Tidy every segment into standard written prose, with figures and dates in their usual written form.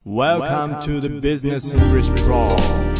Welcome to the Business English Pro。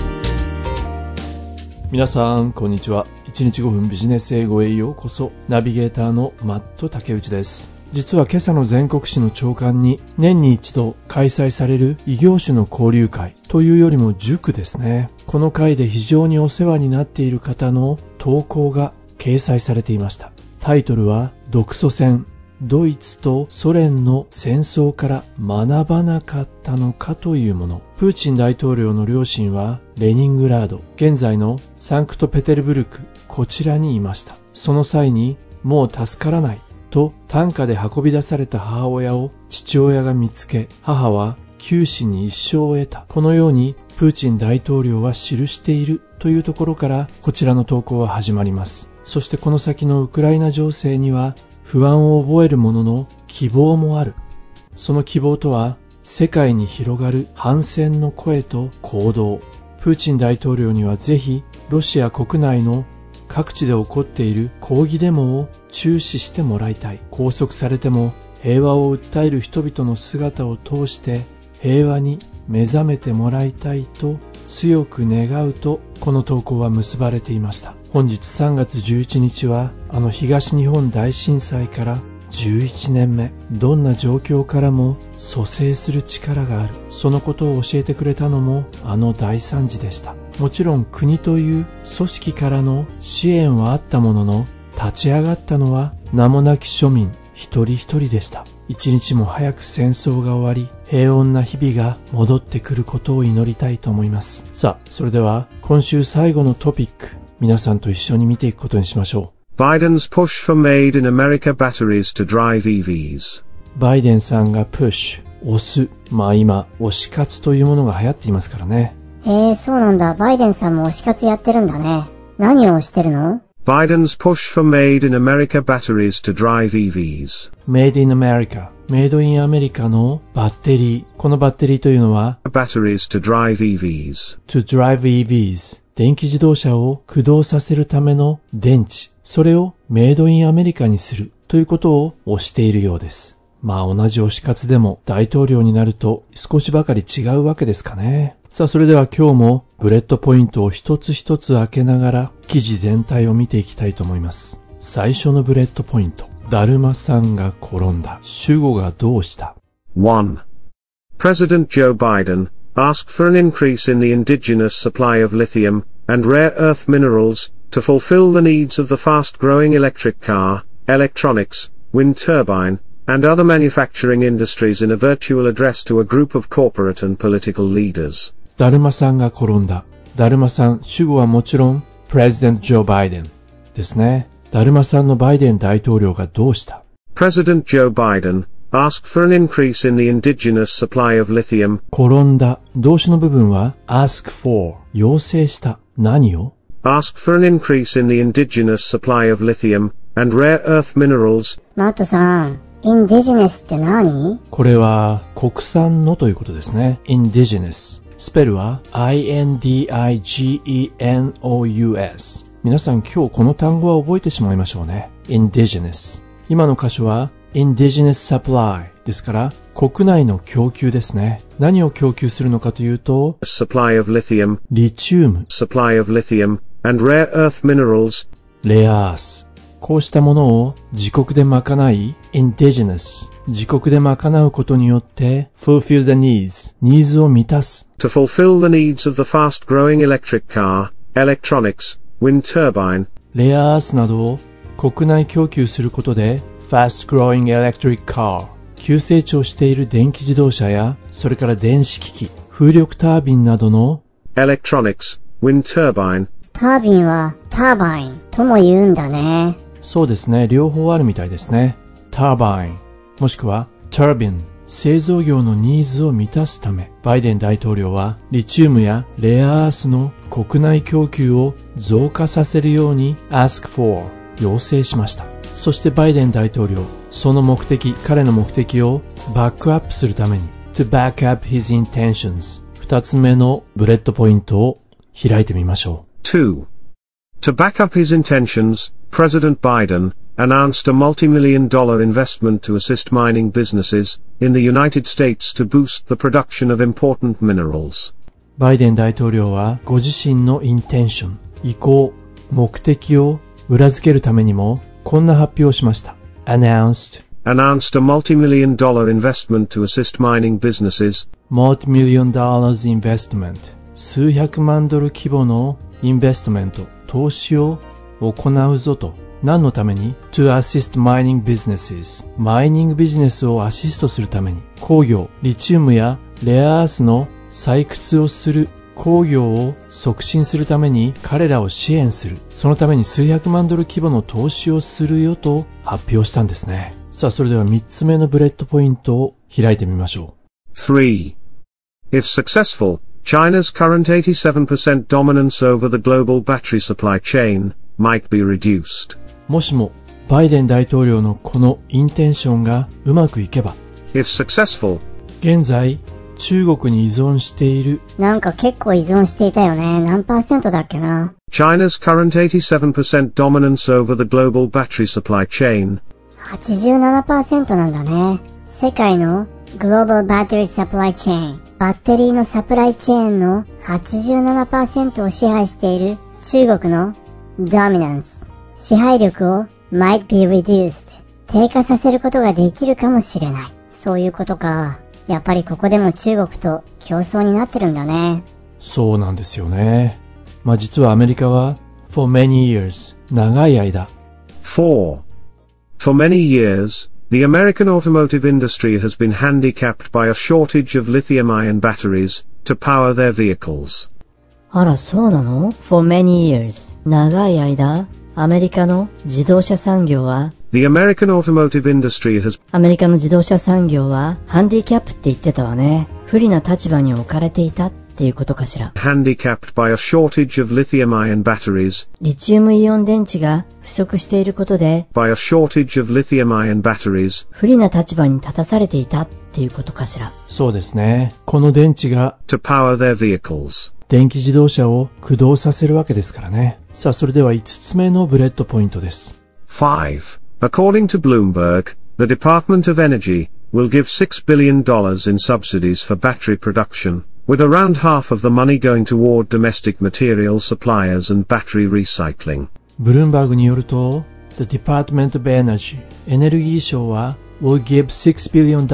皆さんこんにちは。1日5分ビジネス英語へようこそ。ナビゲーターのマット竹内です。実は今朝の全国紙の朝刊に年に一度開催される異業種の交流会というよりも塾ですね。この会で非常にお世話になっている方の投稿が掲載されていました。タイトルは独ソ戦、ドイツとソ連の戦争から学ばなかったのかというもの。プーチン大統領の両親はレニングラード、現在のサンクトペテルブルク、こちらにいました。その際にもう助からないと担架で運び出された母親を父親が見つけ、母は九死に一生を得た。このようにプーチン大統領は記しているというところからこちらの投稿は始まります。そしてこの先のウクライナ情勢には不安を覚えるものの希望もある。その希望とは世界に広がる反戦の声と行動。プーチン大統領にはぜひロシア国内の各地で起こっている抗議デモを注視してもらいたい。拘束されても平和を訴える人々の姿を通して平和に目覚めてもらいたいと強く願うと、この投稿は結ばれていました。本日3月11日はあの東日本大震災から11年目。どんな状況からも蘇生する力がある。そのことを教えてくれたのもあの大惨事でした。もちろん国という組織からの支援はあったものの、立ち上がったのは名もなき庶民一人一人でした。一日も早く戦争が終わり、平穏な日々が戻ってくることを祈りたいと思います。さあ、それでは今週最後のトピック、皆さんと一緒に見ていくことにしましょう。 Biden's push for Made in America batteries to drive EVs。 バイデンさんがプッシュ、押す。今、推し活というものが流行っていますからね。 そうなんだ。バイデンさんも推し活やってるんだね。何をしてるの？ Biden's push for Made in America batteries to drive EVs。 Made in America、メイドインアメリカのバッテリー。このバッテリーというのは Batteries to drive EVs。 To drive EVs、 電気自動車を駆動させるための電池。それをメイドインアメリカにするということを推しているようです。同じ推し活でも大統領になると少しばかり違うわけですかね。さあ、それでは今日もブレッドポイントを一つ一つ開けながら記事全体を見ていきたいと思います。最初のブレッドポイント。だるまさんが転んだ。主語がどうした。 1. President Joe Biden asked for an increase in the indigenous supply of lithium and rare earth minerals to fulfill the needs of the fast-growing electric car, electronics, wind turbine, and other manufacturing industries in a virtual address to a group of corporate and political leaders。 だるまさんが転んだ。だるまさん、主語はもちろん President Joe Biden ですね。だるまさんのバイデン大統領がどうした。 President Joe Biden asked for an increase in the indigenous supply of lithium。 転んだ。動詞の部分は ask for、 要請した。何を。 asked for an increase in the indigenous supply of lithium and rare earth minerals。 マットさん、インディジネスって何？ これは国産のということですね。indigenous。スペルは indigenous。皆さん今日この単語は覚えてしまいましょうね。indigenous。今の箇所は indigenous supply ですから国内の供給ですね。何を供給するのかというと supply of lithium、 リチウム、 supply of lithium and rare earth minerals、 レアアース。こうしたものを自国で賄い indigenous、 自国で賄うことによって fulfill the needs、 ニーズを満たす。 to fulfill the needs of the fast-growing electric car, electronics, wind turbine。 レアアースなどを国内供給することで fast-growing electric car、 急成長している電気自動車やそれから電子機器、風力タービンなどの electronics、wind turbine。 タービンはターバインとも言うんだね。 そうですね、両方あるみたいですね。ターバインもしくはタービン、製造業のニーズを満たすため、バイデン大統領はリチウムやレアアースの国内供給を増加させるように ask for、 要請しました。そしてバイデン大統領、その目的、彼の目的をバックアップするために to back up his intentions、 二つ目のブレッドポイントを開いてみましょう。 2. To back up his intentions, President Biden announced a multi-million-dollar investment to assist mining businesses in the United States to boost the production of important minerals. バイデン大統領はご自身のインテンション、意向、目的を裏付けるためにもこんな発表をしました。announced a multi-million-dollar investment to assist mining businesses. multi-million dollars investment 数百万ドル規模のインベストメント、投資を行うぞと。何のために ?to assist mining businesses マイニングビジネスをアシストするために鉱業、リチウムやレアアースの採掘をする鉱業を促進するために彼らを支援する。そのために数百万ドル規模の投資をするよと発表したんですね。さあ、それでは3つ目のブレッドポイントを開いてみましょう。 3. If successful, China's current 87% dominance over the global battery supply chain might be reduced. もしもバイデン大統領のこのインテンションがうまくいけば、 If successful, 現在中国に依存している、 なんか結構依存していたよね。何%だっけな。 China's current 87% dominance over the global battery supply chain. 87% なんだね。世界の Global Battery Supply Chain バッテリーのサプライチェーンの 87% を支配している中国の Dominance 支配力を might be reduced 低下させることができるかもしれない。そういうことか。やっぱりここでも中国と競争になってるんだね。 そうなんですよね。実はアメリカは for many years 長い間 4. For many years, the American automotive industry has been handicapped by a shortage of lithium-ion batteries to power their vehicles. あら、そうなの？ For many years 長い間アメリカの自動車産業は The American automotive industry has アメリカの自動車産業はハンディキャップって言ってたわね。不利な立場に置かれていたっていうことかしら。 handicapped by a shortage of lithium-ion batteries. リチウムイオン電池が不足していることで by a shortage of lithium-ion batteries. 不利な立場に立たされていたっていうことかしら。 そうですね。この電池が to power their vehicles. 電気自動車を駆動させるわけですからね。さあ、それでは5つ目のブレッドポイントです。 5. According to Bloomberg, the Department of Energy will give $6 billion in subsidies for battery production, with around half of the money going toward domestic material suppliers and battery recycling. ブルームバーグによると、The Department of Energy エネルギー省は will give $6 billion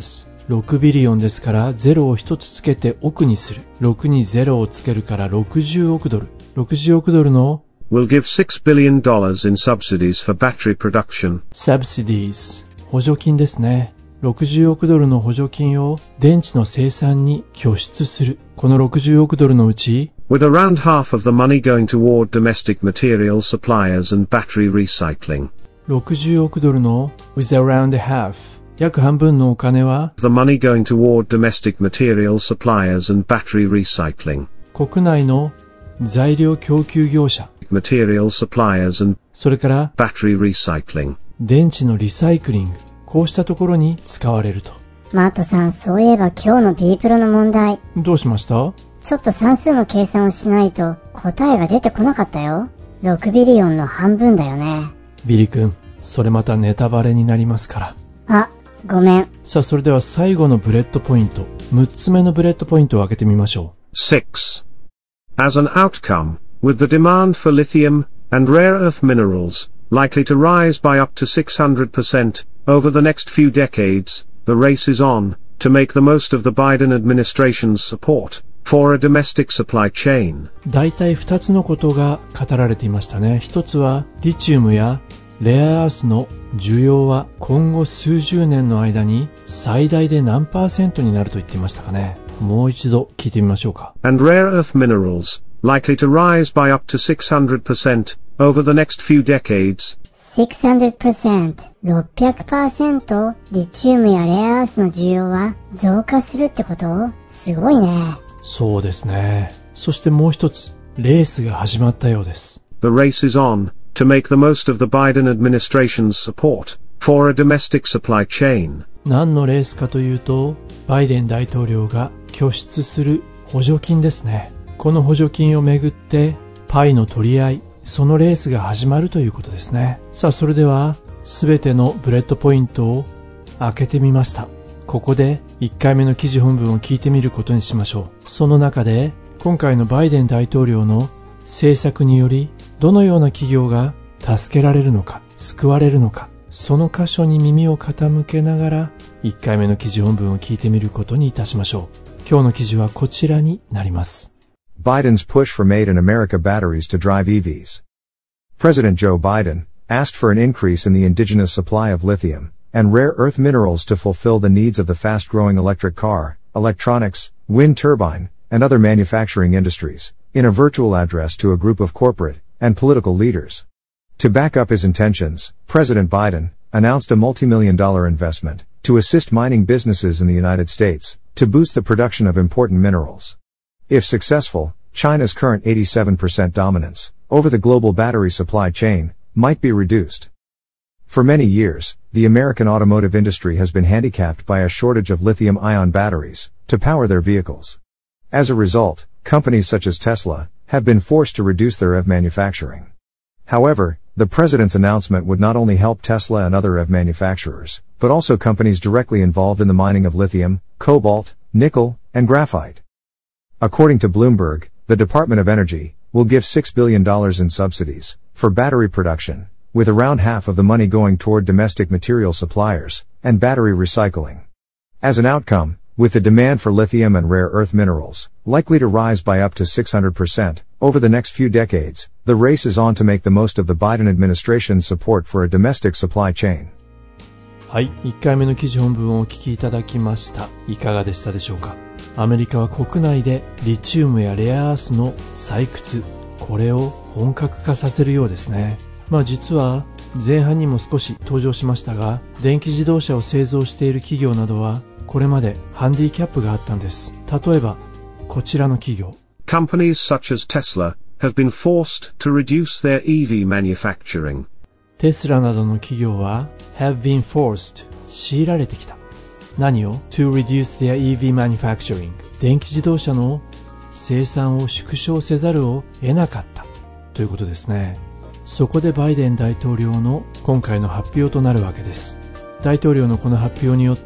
6ビリオンですから0を1つつけて億にする。6に0をつけるから60億ドル。60億ドルの will give $6 billion in subsidies for battery production. subsidies 補助金ですね。60億ドルの補助金を電池の生産に拠出する。この60億ドルのうち with around half of the money going toward domestic material suppliers and battery recycling. 60億ドルの with around half 約半分のお金は the money going toward domestic material suppliers and battery recycling. 国内の材料供給業者 material suppliers and それから battery recycling. 電池のリサイクリング、こうしたところに使われると。 マットさん、そういえば今日の B プロの問題。 どうしました？ ちょっと算数の計算をしないと答えが出てこなかったよ。6ビリオンの半分だよね。 ビリ君、それまたネタバレになりますから。 あ、ごめん。 さあ、それでは最後のブレッドポイント、6つ目のブレッドポイントを開けてみましょう。 6. As an outcome, with the demand for lithium and rare earth minerals likely to rise by up to 600% over the next few decades, the race is on to make the most of the Biden administration's support for a domestic supply chain. 大体2つのことが語られていましたね。一つはリチウムやレアアースの需要は今後数十年の間に最大で何%になると言っていましたかね。もう一度聞いてみましょうか。 And rare earth minerals likely to rise by up to 600% over the next few decades. 600%、600% リチウムやレアアースの需要は増加するってこと？すごいね。 そうですね。そしてもう一つ、レースが始まったようです。 The race is on to make the most of the Biden administration's support for a domestic supply chain. 何のレースかというと、バイデン大統領が拠出する補助金ですね。この補助金をめぐってパイの取り合い、 そのレースが始まるということですね。さあ、それではすべてのブレッドポイントを開けてみました。ここで1回目の記事本文を聞いてみることにしましょう。その中で今回のバイデン大統領の政策によりどのような企業が助けられるのか、救われるのか、その箇所に耳を傾けながら1回目の記事本文を聞いてみることにいたしましょう。今日の記事はこちらになります。 Biden's push for Made in America batteries to drive EVs. President Joe Biden asked for an increase in the indigenous supply of lithium and rare earth minerals to fulfill the needs of the fast-growing electric car, electronics, wind turbine, and other manufacturing industries, in a virtual address to a group of corporate and political leaders. To back up his intentions, President Biden announced a multi-million-dollar investment to assist mining businesses in the United States to boost the production of important minerals. If successful, China's current 87% dominance over the global battery supply chain might be reduced. For many years, the American automotive industry has been handicapped by a shortage of lithium-ion batteries to power their vehicles. As a result, companies such as Tesla have been forced to reduce their EV manufacturing. However, the president's announcement would not only help Tesla and other EV manufacturers, but also companies directly involved in the mining of lithium, cobalt, nickel, and graphite. According to Bloomberg, the Department of Energy will give $6 billion in subsidies for battery production, with around half of the money going toward domestic material suppliers and battery recycling. As an outcome, with the demand for lithium and rare earth minerals likely to rise by up to 600% over the next few decades, the race is on to make the most of the Biden administration's support for a domestic supply chain. はい、1回目の記事本文をお聞きいただきました。いかがでしたでしょうか。アメリカは国内でリチウムやレアアースの採掘、これを本格化させるようですね。実は前半にも少し登場しましたが、電気自動車を製造している企業などはこれまでハンディキャップがあったんです。例えばこちらの企業。 Companies such as Tesla have been forced to reduce their EV manufacturing. テスラなどの企業は have been forced 強いられてきた。何を to reduce their EV manufacturing 電気自動車の生産を縮小せざるを得なかったということですね。そこでバイデン大統領の今回の発表となるわけです。大統領のこの発表によって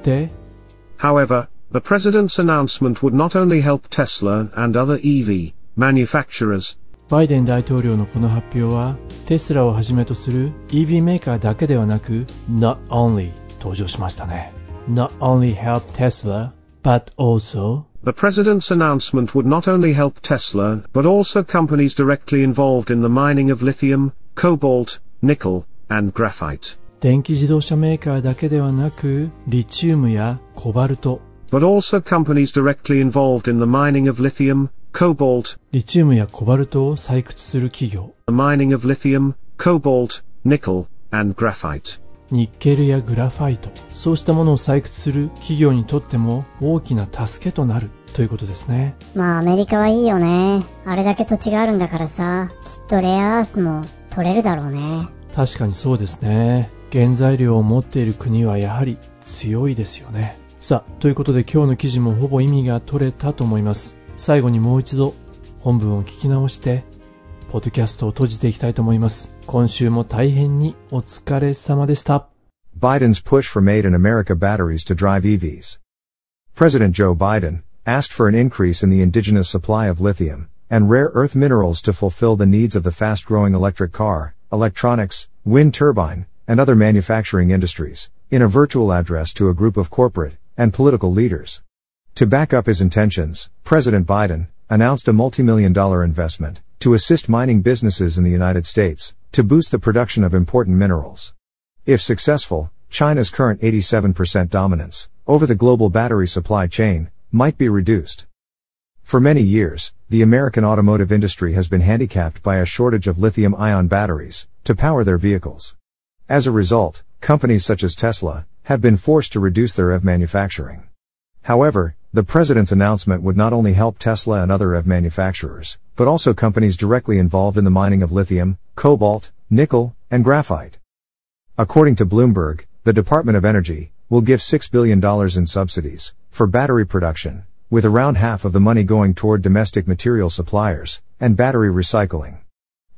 However, the president's announcement would not only help Tesla and other EV manufacturers. バイデン大統領のこの発表はテスラをはじめとする EV メーカーだけではなく not only 登場しましたね。Not only help Tesla, but also The president's announcement would not only help Tesla, but also companies directly involved in the mining of lithium, cobalt, nickel, and graphite. 電気自動車メーカーだけではなくリチウムやコバルト But also companies directly involved in the mining of lithium, cobalt, リチウムやコバルトを採掘する企業 the mining of lithium, cobalt, nickel, and graphite. ニッケルやグラファイト、そうしたものを採掘する企業にとっても大きな助けとなるということですね。 アメリカはいいよね。あれだけ土地があるんだからさ、きっとレアアースも取れるだろうね。 確かにそうですね。原材料を持っている国はやはり強いですよね。さあ、ということで今日の記事もほぼ意味が取れたと思います。最後にもう一度本文を聞き直してポッドキャストを閉じていきたいと思います。今週も大変にお疲れ様でした。 Biden's push for Made in America batteries to drive EVs. President Joe Biden asked for an increase in the indigenous supply of lithium and rare earth minerals to fulfill the needs of the fast-growing electric car, electronics, wind turbine, and other manufacturing industries, in a virtual address to a group of corporate and political leaders. To back up his intentions, President Biden announced a multi-million-dollar investment to assist mining businesses in the United States to boost the production of important minerals. If successful, China's current 87% dominance over the global battery supply chain might be reduced. For many years, the American automotive industry has been handicapped by a shortage of lithium-ion batteries to power their vehicles. As a result, companies such as Tesla have been forced to reduce their EV manufacturing. However, the president's announcement would not only help Tesla and other EV manufacturers, but also companies directly involved in the mining of lithium, cobalt, nickel, and graphite. According to Bloomberg, the Department of Energy will give $6 billion in subsidies for battery production, with around half of the money going toward domestic material suppliers and battery recycling.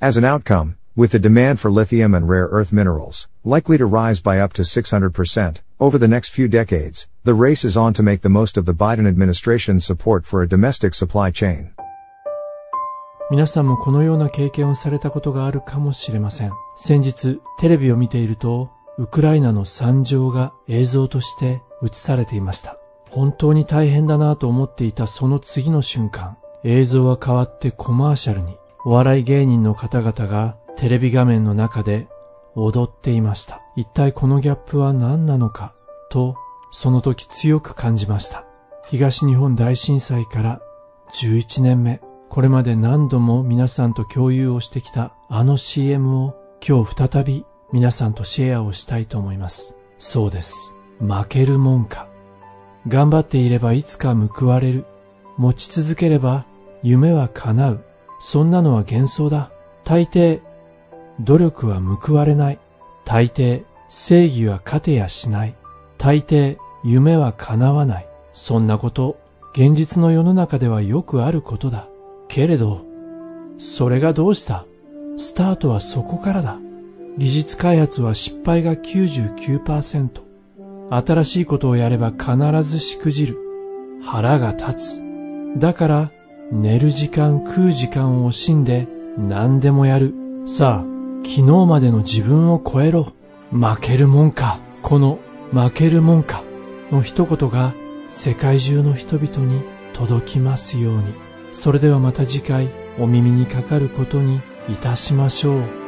As an outcome, with the demand for lithium and rare earth minerals, likely to rise by up to 600% over the next few decades, the race is on to make the most of the Biden administration's support for a domestic supply chain. 皆さんもこのような経験をされたことがあるかもしれません。先日、テレビを見ていると、ウクライナの惨状が映像として映されていました。本当に大変だなと思っていたその次の瞬間、映像は変わってコマーシャルに、お笑い芸人の方々がテレビ画面の中で踊っていました。一体このギャップは何なのかと、その時強く感じました。東日本大震災から11年目、これまで何度も皆さんと共有をしてきたあの CM を今日再び皆さんとシェアをしたいと思います。そうです。負けるもんか。頑張っていればいつか報われる。持ち続ければ夢は叶う。そんなのは幻想だ。大抵、努力は報われない。大抵、正義は勝てやしない。大抵、夢は叶わない。そんなこと、現実の世の中ではよくあることだ。けれど、それがどうした？スタートはそこからだ。技術開発は失敗が 99%。新しいことをやれば必ずしくじる。腹が立つ。だから、寝る時間食う時間を惜しんで何でもやる。さあ、昨日までの自分を超えろ。負けるもんか。この負けるもんかの一言が世界中の人々に届きますように。それではまた次回お耳にかかることにいたしましょう。